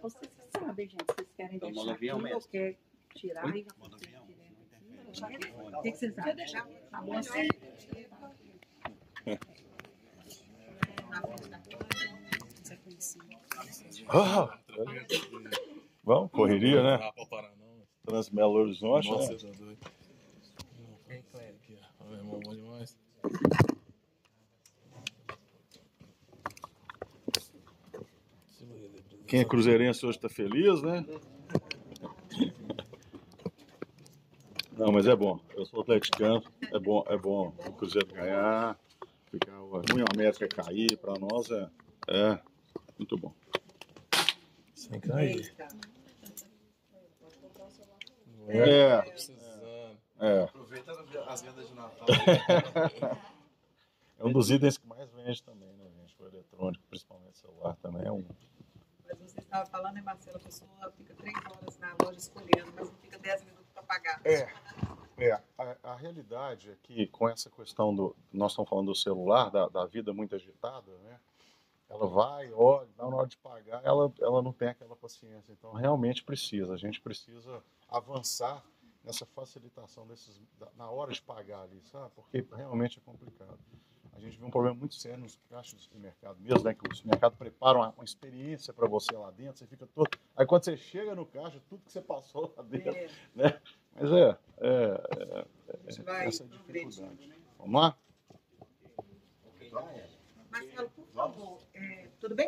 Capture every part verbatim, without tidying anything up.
vocês sabem, gente, vocês querem Então, deixar aqui ou quer tirar e o que, que vocês acham? Tá bom assim? Ah, vamos, correria, né? Trans-Belo Horizonte. Nossa, né? tá doido. Quem é aqui, ó? Meu irmão, bom demais. Quem é cruzeirense hoje tá feliz, né? Não, mas é bom. Eu sou atleticano. É bom, é bom o Cruzeiro ganhar. Ficar ruim a América cair. Para nós é, é muito bom. Sem cair. É. É. Aproveita as vendas de Natal. É um dos itens que mais vende também, né, gente? O eletrônico, principalmente celular, também é um. Mas você estava falando, né, Marcelo? A pessoa fica três horas na loja escolhendo, mas não fica dez minutos para pagar. É. É, a, a realidade é que com essa questão do. Nós estamos falando do celular, da, da vida muito agitada, né? Ela vai, olha, na hora de pagar, ela, ela não tem aquela paciência. Então, realmente precisa. A gente precisa avançar nessa facilitação desses, na hora de pagar ali, sabe? Porque realmente é complicado. A gente vê um problema muito sério nos caixas do mercado mesmo, né? Que os mercados preparam uma, uma experiência para você lá dentro, você fica todo. Aí quando você chega no caixa, tudo que você passou lá dentro, é. né? Mas é, é, é, é essa dificuldade. Né? Vamos lá? Marcelo, por favor, é, tudo bem?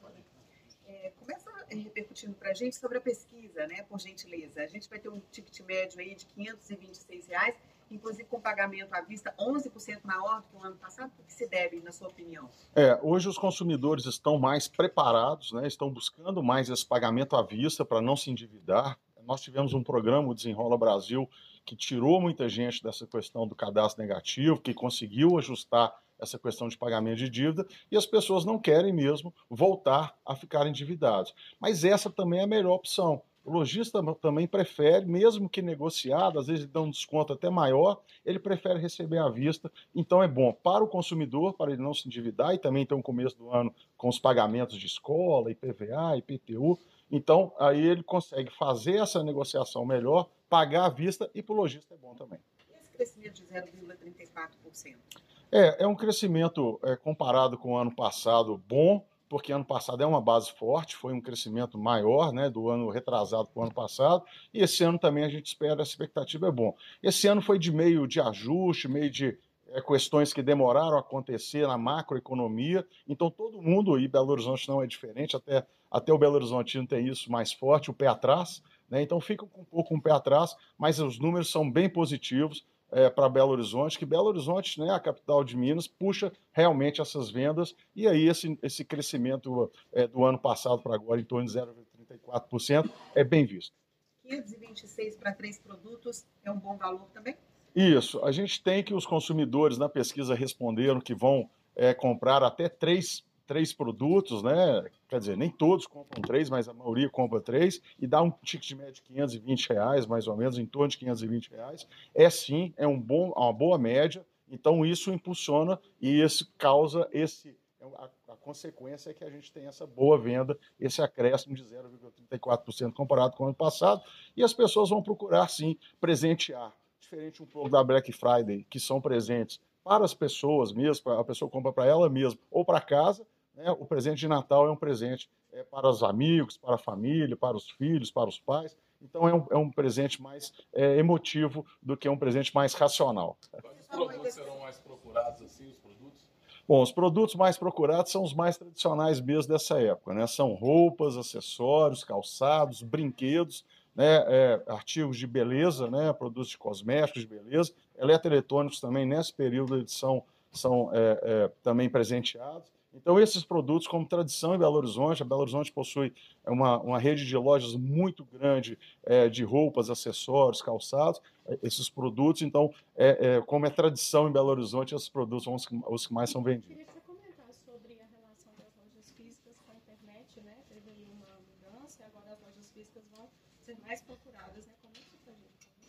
É, começa repercutindo para a gente sobre a pesquisa, né, por gentileza. A gente vai ter um ticket médio aí de quinhentos e vinte e seis reais, inclusive com pagamento à vista onze por cento maior do que o ano passado. O que se deve, na sua opinião? É, hoje os consumidores estão mais preparados, né, estão buscando mais esse pagamento à vista para não se endividar. Nós tivemos um programa, o Desenrola Brasil, que tirou muita gente dessa questão do cadastro negativo, que conseguiu ajustar essa questão de pagamento de dívida, e as pessoas não querem mesmo voltar a ficar endividados. Mas essa também é a melhor opção. O lojista também prefere, mesmo que negociado, às vezes ele dá um desconto até maior, ele prefere receber à vista. Então é bom para o consumidor, para ele não se endividar, e também tem um começo do ano com os pagamentos de escola, I P V A, I P T U. Então aí ele consegue fazer essa negociação melhor, pagar à vista, e para o lojista é bom também. E esse crescimento de zero vírgula trinta e quatro por cento? É, é um crescimento é, comparado com o ano passado bom, porque ano passado é uma base forte, foi um crescimento maior, né, do ano retrasado para o ano passado, e esse ano também a gente espera, a expectativa é bom. Esse ano foi de meio de ajuste, meio de é, questões que demoraram a acontecer na macroeconomia, então todo mundo, e Belo Horizonte não é diferente, até, até o Belo Horizontino tem isso mais forte, o pé atrás, né, então fica um pouco um pé atrás, mas os números são bem positivos, É, para Belo Horizonte, que Belo Horizonte, né, a capital de Minas, puxa realmente essas vendas, e aí esse, esse crescimento é, do ano passado para agora, em torno de zero vírgula trinta e quatro por cento, é bem visto. quinhentos e vinte e seis para três produtos é um bom valor também? Isso, a gente tem que os consumidores na pesquisa responderam que vão é, comprar até três três produtos, né? Quer dizer, nem todos compram três, mas a maioria compra três, e dá um ticket médio de quinhentos e vinte reais, mais ou menos, em torno de quinhentos e vinte reais. É sim, é um bom, uma boa média, então isso impulsiona e isso causa esse. A, a consequência é que a gente tem essa boa venda, esse acréscimo de zero vírgula trinta e quatro por cento comparado com o ano passado, e as pessoas vão procurar sim presentear, diferente um pouco da Black Friday, que são presentes para as pessoas mesmo, a pessoa compra para ela mesma ou para casa. Né? O presente de Natal é um presente é, para os amigos, para a família, para os filhos, para os pais. Então é um, é um presente mais é, emotivo do que um presente mais racional. Quais os produtos serão mais procurados assim, os produtos? Bom, os produtos mais procurados são os mais tradicionais mesmo dessa época, né? São roupas, acessórios, calçados, brinquedos, né? É, artigos de beleza, né? Produtos de cosméticos de beleza, eletroeletrônicos também nesse período eles são, são é, é, também presenteados. Então, esses produtos, como tradição em Belo Horizonte, a Belo Horizonte possui uma, uma rede de lojas muito grande é, de roupas, acessórios, calçados, esses produtos. Então, é, é, como é tradição em Belo Horizonte, esses produtos são os que, os que mais são vendidos. Queria que você comentasse sobre a relação das lojas físicas com a internet, né? Teve aí uma mudança e agora as lojas físicas vão ser mais procuradas, né? Como é que isso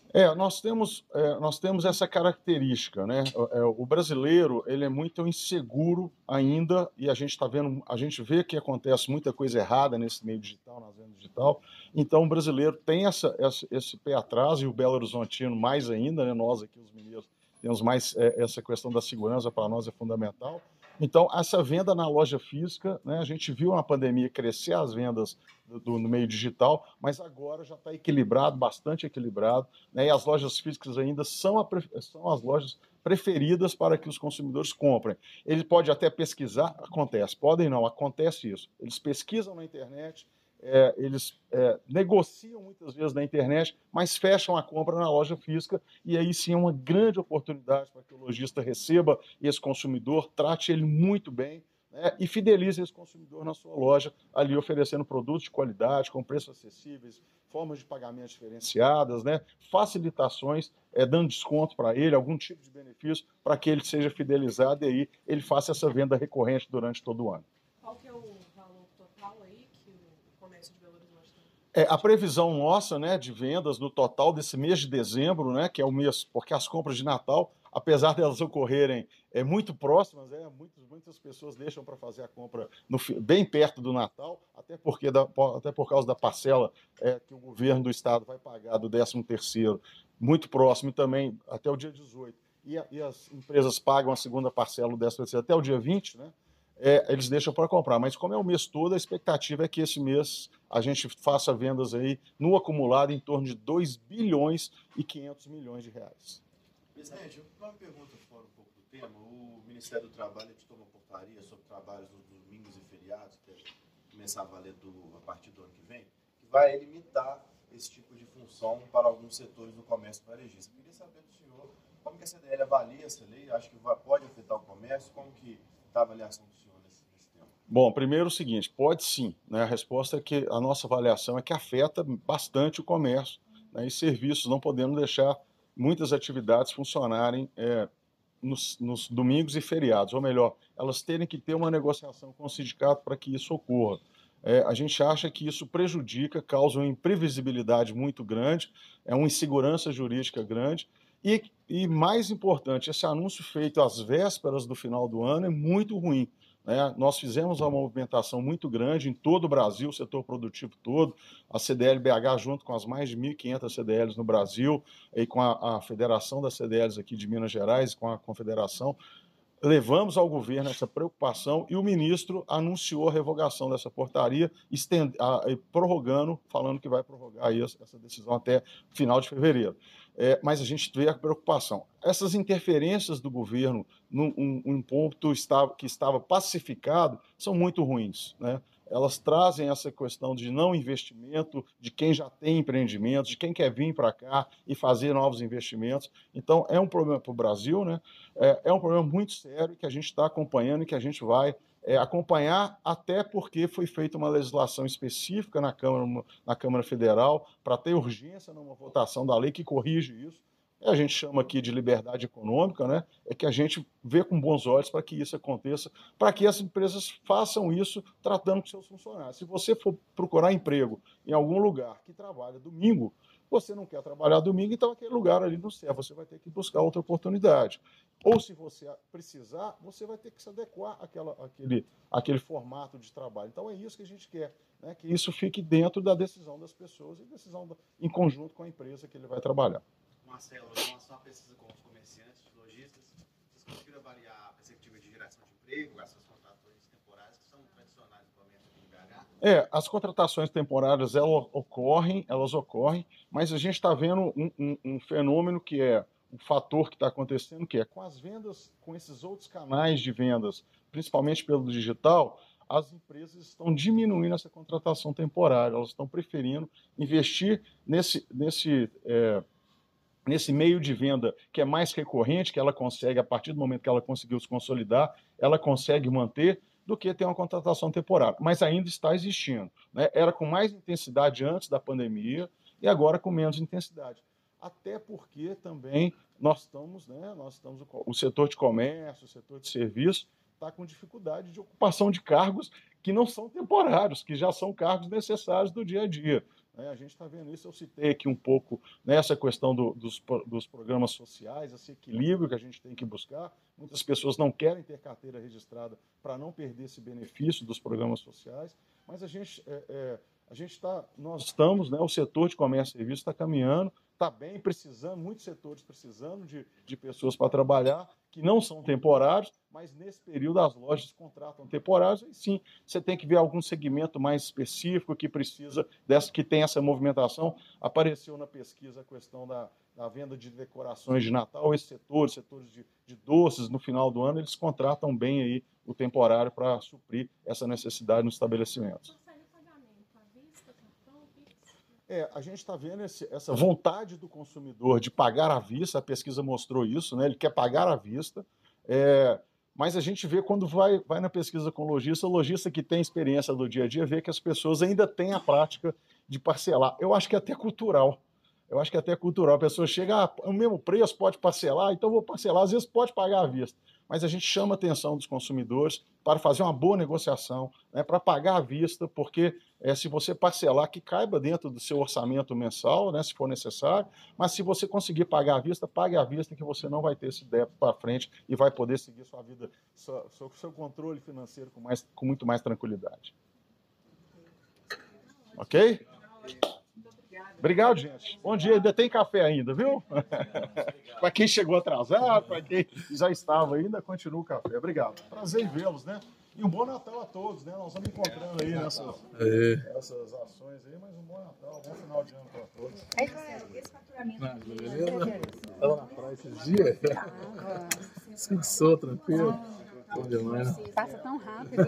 É, nós temos, é, nós temos essa característica, né? É, o brasileiro, ele é muito inseguro ainda e a gente está vendo, a gente vê que acontece muita coisa errada nesse meio digital, na venda digital. Então, o brasileiro tem essa, essa, esse pé atrás e o Belo Horizontino mais ainda, né? Nós aqui, os mineiros, temos mais é, essa questão da segurança para nós é fundamental. Então, essa venda na loja física, né? A gente viu na pandemia crescer as vendas do, do, no meio digital, mas agora já está equilibrado, bastante equilibrado. Né, e as lojas físicas ainda são, a, são as lojas preferidas para que os consumidores comprem. Ele pode até pesquisar, acontece, podem não, acontece isso. Eles pesquisam na internet, é, eles é, negociam muitas vezes na internet, mas fecham a compra na loja física, e aí sim é uma grande oportunidade para que o lojista receba esse consumidor, trate ele muito bem, né, e fidelize esse consumidor na sua loja, ali oferecendo produtos de qualidade, com preços acessíveis, formas de pagamento diferenciadas, né, facilitações, é, dando desconto para ele, algum tipo de benefício para que ele seja fidelizado e aí ele faça essa venda recorrente durante todo o ano. Qual que é o valor total aí que o comércio de Belo Horizonte tem? É, a previsão nossa, né, de vendas no total desse mês de dezembro, né, que é o mês, porque as compras de Natal, apesar delas ocorrerem é, muito próximas, é, muitas, muitas pessoas deixam para fazer a compra no, bem perto do Natal, até, porque da, até por causa da parcela é, que o governo do estado vai pagar do décimo terceiro, muito próximo, e também até o dia dezoito. E, a, e as empresas pagam a segunda parcela do décimo terceiro até o dia vinte, né? É, eles deixam para comprar, mas como é o mês todo, a expectativa é que esse mês a gente faça vendas aí no acumulado em torno de dois bilhões e quinhentos milhões de reais. Presidente, uma pergunta fora um pouco do tema. O Ministério do Trabalho editou uma portaria sobre trabalhos nos domingos e feriados, que deve começar a valer do, a partir do ano que vem, que vai limitar esse tipo de função para alguns setores do comércio varejista. Eu queria saber do senhor como que a C D L avalia essa lei, acho que vai, pode afetar o comércio, como que está a avaliação do senhor nesse, nesse tema? Bom, primeiro o seguinte, pode sim, né? A resposta é que a nossa avaliação é que afeta bastante o comércio, né? E serviços, não podemos deixar muitas atividades funcionarem é, nos, nos domingos e feriados, ou melhor, elas terem que ter uma negociação com o sindicato para que isso ocorra. É, a gente acha que isso prejudica, causa uma imprevisibilidade muito grande, é uma insegurança jurídica grande, e, e mais importante, esse anúncio feito às vésperas do final do ano é muito ruim. Né? Nós fizemos uma movimentação muito grande em todo o Brasil, o setor produtivo todo, a C D L B H junto com as mais de mil e quinhentas C D Ls no Brasil, e com a, a Federação das C D Ls aqui de Minas Gerais, com a Confederação, levamos ao governo essa preocupação e o ministro anunciou a revogação dessa portaria, estend... prorrogando, falando que vai prorrogar aí essa decisão até final de fevereiro. É, mas a gente vê a preocupação. Essas interferências do governo num um, um ponto estava, que estava pacificado são muito ruins, né? Elas trazem essa questão de não investimento, de quem já tem empreendimentos, de quem quer vir para cá e fazer novos investimentos. Então, é um problema para o Brasil, né? É, é um problema muito sério que a gente está acompanhando e que a gente vai é, acompanhar, até porque foi feita uma legislação específica na Câmara, na Câmara Federal para ter urgência numa votação da lei que corrige isso. A gente chama aqui de liberdade econômica, né? É que a gente vê com bons olhos para que isso aconteça, para que as empresas façam isso tratando com seus funcionários. Se você for procurar emprego em algum lugar que trabalha domingo, você não quer trabalhar domingo, então aquele lugar ali não serve, você vai ter que buscar outra oportunidade. Ou se você precisar, você vai ter que se adequar àquela, àquele, àquele formato de trabalho. Então é isso que a gente quer, né? Que isso fique dentro da decisão das pessoas e decisão da, em conjunto com a empresa que ele vai trabalhar. Marcelo, em relação à pesquisa com os comerciantes, os lojistas, vocês conseguiram avaliar a perspectiva de geração de emprego, essas contratações temporárias que são tradicionais no comércio aqui em B H? É, as contratações temporárias elas ocorrem, elas ocorrem, mas a gente está vendo um, um, um fenômeno que é um fator que está acontecendo, que é com as vendas, com esses outros canais de vendas, principalmente pelo digital, as empresas estão diminuindo essa contratação temporária, elas estão preferindo investir nesse, nesse é, nesse meio de venda que é mais recorrente, que ela consegue, a partir do momento que ela conseguiu se consolidar, ela consegue manter, do que ter uma contratação temporária. Mas ainda está existindo, né? Era com mais intensidade antes da pandemia e agora com menos intensidade. Até porque também nós estamos, né, nós estamos, o setor de comércio, o setor de serviço, está com dificuldade de ocupação de cargos que não são temporários, que já são cargos necessários do dia a dia. né? A gente está vendo isso, eu citei aqui um pouco nessa questão do, dos, dos programas sociais, esse equilíbrio que a gente tem que buscar. Muitas pessoas não querem ter carteira registrada para não perder esse benefício dos programas sociais, mas a gente, é, é, a gente está, nós estamos, né, o setor de comércio e serviços está caminhando, está bem, precisando, muitos setores precisando de, de pessoas para trabalhar, que não são temporários, mas nesse período as lojas contratam temporários, e sim, você tem que ver algum segmento mais específico que precisa, dessa, que tem essa movimentação. Apareceu na pesquisa a questão da, da venda de decorações de Natal, esses setores, setores de, de doces, no final do ano, eles contratam bem aí o temporário para suprir essa necessidade nos estabelecimentos. É, a gente está vendo esse, essa vontade do consumidor de pagar à vista, a pesquisa mostrou isso, né? Ele quer pagar à vista, é, mas a gente vê quando vai, vai na pesquisa com o lojista, o lojista que tem experiência do dia a dia vê que as pessoas ainda têm a prática de parcelar. Eu acho que é até cultural. Eu acho que é até cultural. A pessoa chega, ah, o mesmo preço, pode parcelar, então eu vou parcelar. Às vezes pode pagar à vista, mas a gente chama a atenção dos consumidores para fazer uma boa negociação, né, para pagar à vista, porque é, se você parcelar, que caiba dentro do seu orçamento mensal, né, se for necessário, mas se você conseguir pagar à vista, pague à vista, que você não vai ter esse débito para frente e vai poder seguir sua vida, seu, seu, seu controle financeiro com, mais, com muito mais tranquilidade. Ok? Obrigado, gente. Bom dia. Ainda tem café ainda, viu? Para quem chegou atrasado, para quem já estava ainda, continua o café. Obrigado. Prazer em vê-los, né? E um bom Natal a todos, né? Nós estamos encontrando aí nessas, essas ações aí, mas um bom Natal, um bom final de ano para todos. É claro, esse faturamento. Não, beleza? Estava na praia esses dias. Fixou, tranquilo. Bom demais. Passa tão rápido.